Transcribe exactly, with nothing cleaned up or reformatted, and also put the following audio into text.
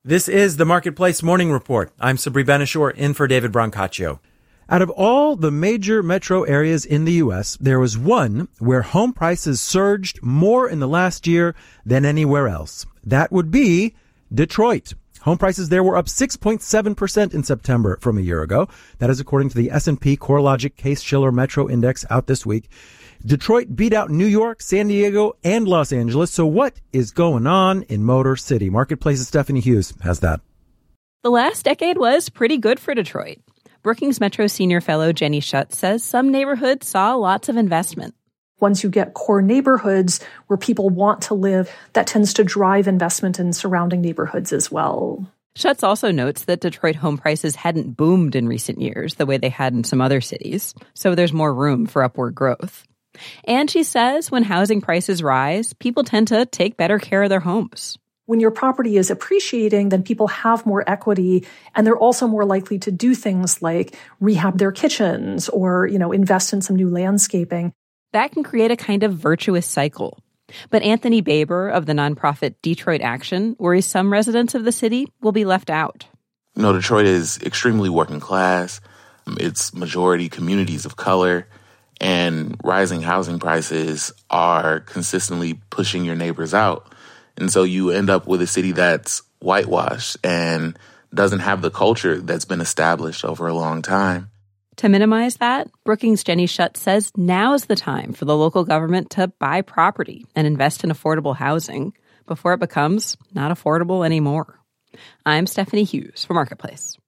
This is the Marketplace Morning Report. I'm Sabri Ben-Achour, in for David Brancaccio. Out of all the major metro areas in the U S, there was one where home prices surged more in the last year than anywhere else. That would be Detroit. Home prices there were up six point seven percent in September from a year ago. That is according to the S and P CoreLogic Case-Shiller Metro Index out this week. Detroit beat out New York, San Diego, and Los Angeles. So what is going on in Motor City? Marketplace's Stephanie Hughes has that. The last decade was pretty good for Detroit. Brookings Metro senior fellow Jenny Schutt says some neighborhoods saw lots of investment. Once you get core neighborhoods where people want to live, that tends to drive investment in surrounding neighborhoods as well. Schutz also notes that Detroit home prices hadn't boomed in recent years the way they had in some other cities, so there's more room for upward growth. And she says when housing prices rise, people tend to take better care of their homes. When your property is appreciating, then people have more equity, and they're also more likely to do things like rehab their kitchens or, you know, invest in some new landscaping. That can create a kind of virtuous cycle. But Anthony Baber of the nonprofit Detroit Action worries some residents of the city will be left out. You know, Detroit is extremely working class. It's majority communities of color. And rising housing prices are consistently pushing your neighbors out. And so you end up with a city that's whitewashed and doesn't have the culture that's been established over a long time. To minimize that, Brookings' Jenny Schutt says now's the time for the local government to buy property and invest in affordable housing before it becomes not affordable anymore. I'm Stephanie Hughes for Marketplace.